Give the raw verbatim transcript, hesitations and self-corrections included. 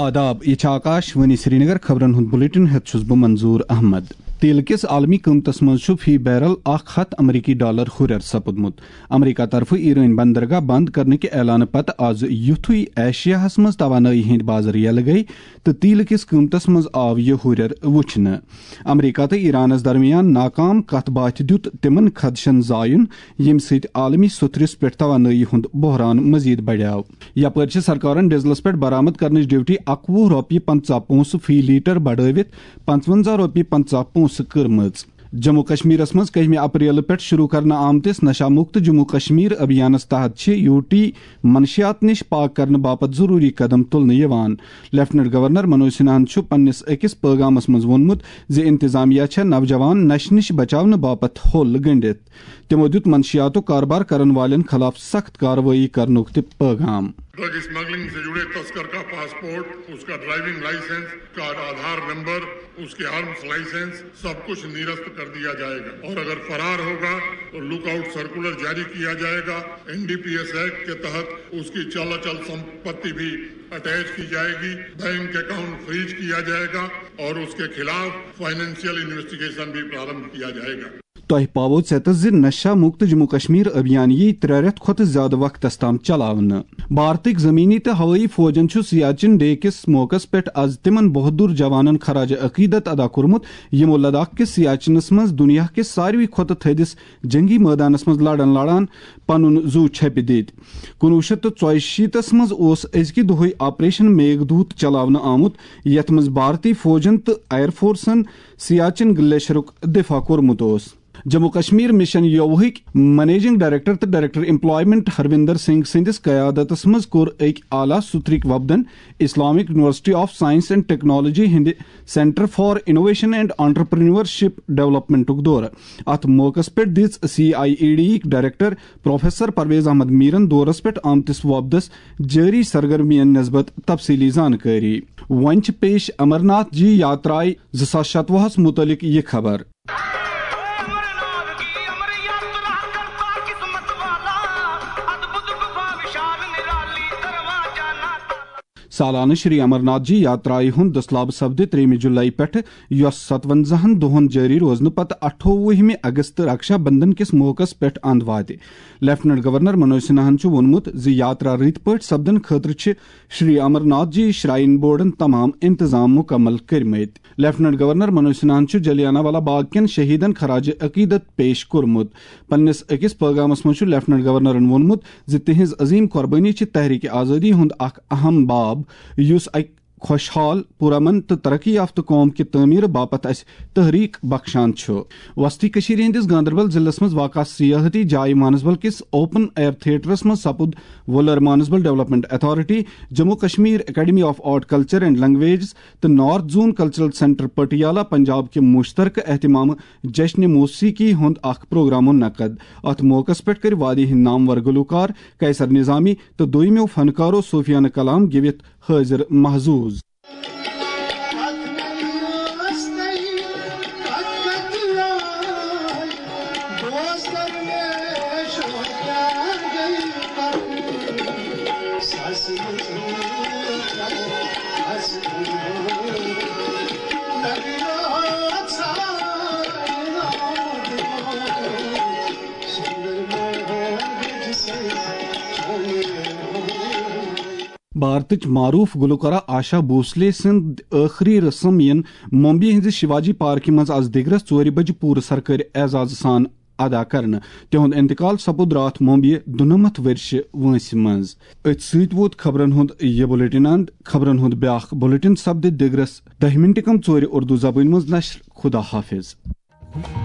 آداب یہ آکاشوانی سری نگر خبرن ہند بلیٹن ہیت چھس بہ منظور احمد تیل کس عالمی قیمتس مز فی بیرل اخ ہتھ امریکی ڈالر ہریر سپدمت امریکہ طرف ایران بندرگاہ بند کرنے کے اعلان پتہ آز یتھوی ایشیاہس مز توانائی ہند بازر یل گئی تو تیل کس قیمتس مز آو یہ ہریر وچھن امریکہ تو ایرانس درمیان ناکام کت بات دیت تمن خدشن زائن یم سیت عالمی سترس پہ توانائی ہند بحران مزید بڑھاو یپر سرکارن ڈیزلس پہ برآمد کرنچ ڈیوٹی اکوہ روپیہ پنچہ پونسہ فی لیٹر بڑھوت پنچونزہ روپیہ پنچہ پونسہ کرمز جموں کشمیرس مز کہمہ اپریل پہ شروع کرنا آمتس نشہ مکت جموں کشمیر ابھیانس تحت یو ٹی منشیات نش پاک کرنے باپت ضروری قدم تلنے یوان لیفٹنٹ گورنر منوج سنہاہن پننس أکس پیغامس مز وونمت زِ انتظامیہ چھ نوجوان نشہ نش بچاؤنہ باپت ہول گنڈت تمو دیت منشیاتو کاروبار کرن والن خلاف سخت کارروائی کرنک تہ پیغام ڈرگ اسمگلنگ سے جڑے تسکر کا پاسپورٹ، اس کا ڈرائیونگ لائسنس کا آدھار نمبر، اس کے آرمز لائسنس سب کچھ نیرست کر دیا جائے گا اور اگر فرار ہوگا تو لک آؤٹ سرکولر جاری کیا جائے گا۔ N D P S act کے تحت اس کی چال اچل سمپتی بھی اٹیچ کی جائے گی، بینک اکاؤنٹ فریز کیا جائے گا اور اس کے خلاف فائنینشیل انویسٹیگیشن بھی پرارمبھ کیا جائے گا۔ تہ پاو ژیتس زِ نشہ مکت جموں کشمیر ابھیان یی ترے رٮ۪تھ کھۄتہٕ زیادٕ وقتس تام چلاونہٕ بھارتٕکۍ زمینی تہٕ ہوٲیی فوجن چھُ سیاچن ڈے کِس موقعس پٮ۪ٹھ آز تمن بہادر جوانن خراج عقیدت ادا کوٚرمُت یِمو لداخ کِس سیاچنس منٛز دُنیا کِس ساروی کھۄتہٕ تھٔدِس جنگی مٲدانس منٛز لڑان لڑان پنُن زوٗ چھپہِ دِتۍ کُنوُہ شیٚتھ تہٕ ژۄیہِ شیٖتس منٛز اوس أزکہِ دۄہٕے آپریشن میگھ دوٗت چلاونہٕ آمُت یتھ منٛز بھارتی فوجن تہٕ ایئر فورسن سیاچن گلیشیرُک دفاع کوٚرمُت اوس۔ جموں کشمیر مشن یوہٕکۍ منیجنگ ڈائریکٹر تو ڈائریکٹر امپلائمنٹ ہروندر سنگھ سندس قیادتس مز کور اک اعلیٰ سترک وفدن Islamic University of Science and Technology ہند centre for innovation and entrepreneurship development دورہ ات موقع پہ دِژ سی آئی ای ڈی یک ڈائریکٹر پروفیسر پرویز احمد میرن دورس پہ آمتس وفدس جاری سرگرمین نسبت تفصیلی زانکاری ون پیش امرناتھ جی یاترائے زٕ ساس شتوہس متعلق یہ خبر۔ سالانہ شری امرناتھ جی یاترائے ہند دسلاب سپدِ ترٛیٚیِمہِ جولائی پٮ۪ٹھ یۄس ستونزہن دۄہن جٲری روزنہٕ پتہٕ اٹھووُہمہِ اگست رکشا بندھن کِس موقعس پٮ۪ٹھ اند واتہِ لیفٹنٹ گورنر منوج سنہاہن چھُ ووٚنمُت زِ یاترا رٕتۍ پٲٹھۍ سپدن خٲطرٕ چھِ شری امرناتھ جی شراین بورڈن تمام انتظام مکمل کٔرمٕتۍ لیفٹنٹ گورنر منوج سنہاہن چھُ جلیانہ والا باغ کٮ۪ن شہیدن خراج عقیدت پیش کوٚرمُت پننس أکِس پیغامس منٛز چھُ لیفٹنٹ گورنرن ووٚنمُت زِ تِہنٛز عظیٖم قۄربٲنی چھِ تحریک آزادی ہُنٛد اکھ اہم باب یُس اکہِ خوشحال پُرامن تہٕ ترقی یافتہ قوم کہِ تعمیٖر باپت اسہِ تحریک بخشان چھُ۔ وسطی کٔشیٖرِ ہٕنٛدِس گاندربل ضلعس منٛز واقع سیاحتی جایہِ مانسبل کِس اوپن ایئر تھیٹرس منٛز سپُد Wular Mansbal development authority Jammu Kashmir academy of art culture and languages تہٕ north zone cultural centre Patiala Punjab کہِ مشترکہٕ اہتمام جشن موسیقی ہُنٛد اکھ پروگرام منعقد اتھ موقع پٮ۪ٹھ کٔرۍ وادی ہٕنٛدۍ نامور گلوکار قیصر نظامی تہٕ دوٚیمٮ۪و فنکارو صوفیانہ کلام گیوِتھ حٲضر محظوظ۔ بھارتچ معروف گلوکارہ آشا بھوسلے سند ٲخری رسم ین ممبئی ہنزِ شیواجی پارکہِ منٛز آز دِگرس ژورِ بجہِ پوٗرٕ سرکٲرۍ اعزاز سان ادا کرنہٕ تہنٛد انتقال سپُد راتھ ممبئی دُنمتھ ؤرشہِ وٲنٛسہِ منٛز۔ أتھۍ سۭتۍ ووت خبرن ہُنٛد یہِ بُلٹن انٛد خبرن ہُنٛد بیاکھ بُلٹن سپدِ دِگرس دہہِ منٹہِ کم ژورِ اردو زبٲنۍ منٛز نشر۔ خدا حافظ۔